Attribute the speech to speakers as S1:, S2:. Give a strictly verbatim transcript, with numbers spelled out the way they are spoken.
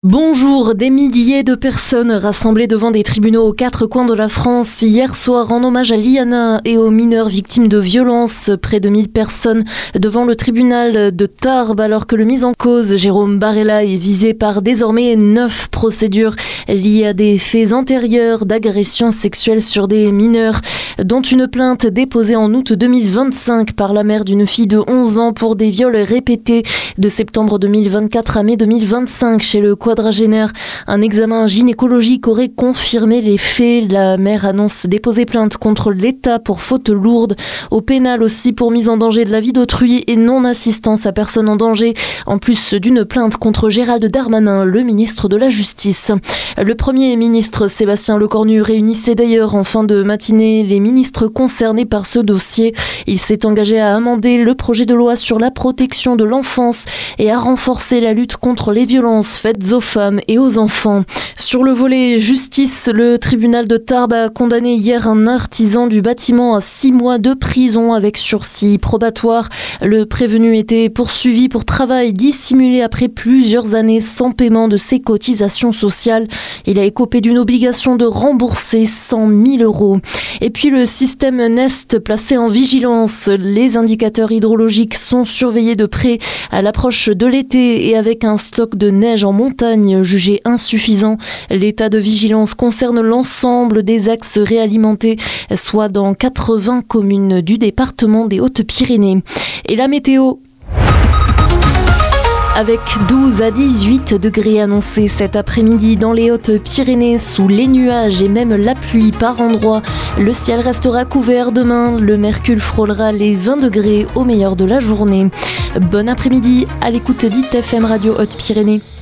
S1: Bonjour, des milliers de personnes rassemblées devant des tribunaux aux quatre coins de la France hier soir en hommage à Liana et aux mineurs victimes de violences. Près de mille personnes devant le tribunal de Tarbes alors que le mis en cause, Jérôme Barella, est visé par désormais neuf procédures liées à des faits antérieurs d'agression sexuelle sur des mineurs, dont une plainte déposée en août deux mille vingt-cinq par la mère d'une fille de onze ans pour des viols répétés de septembre deux mille vingt-quatre à mai deux mille vingt-cinq chez le quadragénaire. Un examen gynécologique aurait confirmé les faits. La mère annonce déposer plainte contre l'État pour faute lourde. Au pénal aussi pour mise en danger de la vie d'autrui et non-assistance à personne en danger, en plus d'une plainte contre Gérald Darmanin, le ministre de la Justice. Le Premier ministre Sébastien Lecornu réunissait d'ailleurs en fin de matinée les ministres concernés par ce dossier. Il s'est engagé à amender le projet de loi sur la protection de l'enfance et à renforcer la lutte contre les violences faites aux femmes et aux enfants. Sur le volet justice, le tribunal de Tarbes a condamné hier un artisan du bâtiment à six mois de prison avec sursis probatoire. Le prévenu était poursuivi pour travail dissimulé après plusieurs années sans paiement de ses cotisations sociales. Il a écopé d'une obligation de rembourser cent mille euros. Et puis le système Nest placé en vigilance. Les indicateurs hydrologiques sont surveillés de près à l'approche de l'été et avec un stock de neige en montagne jugé insuffisant. L'état de vigilance concerne l'ensemble des axes réalimentés, soit dans quatre-vingts communes du département des Hautes-Pyrénées. Et la météo, avec douze à dix-huit degrés annoncés cet après-midi dans les Hautes-Pyrénées, sous les nuages et même la pluie par endroits. Le ciel restera couvert demain. Le mercure frôlera les vingt degrés au meilleur de la journée. Bon après-midi à l'écoute d'I T F M Radio Hautes-Pyrénées.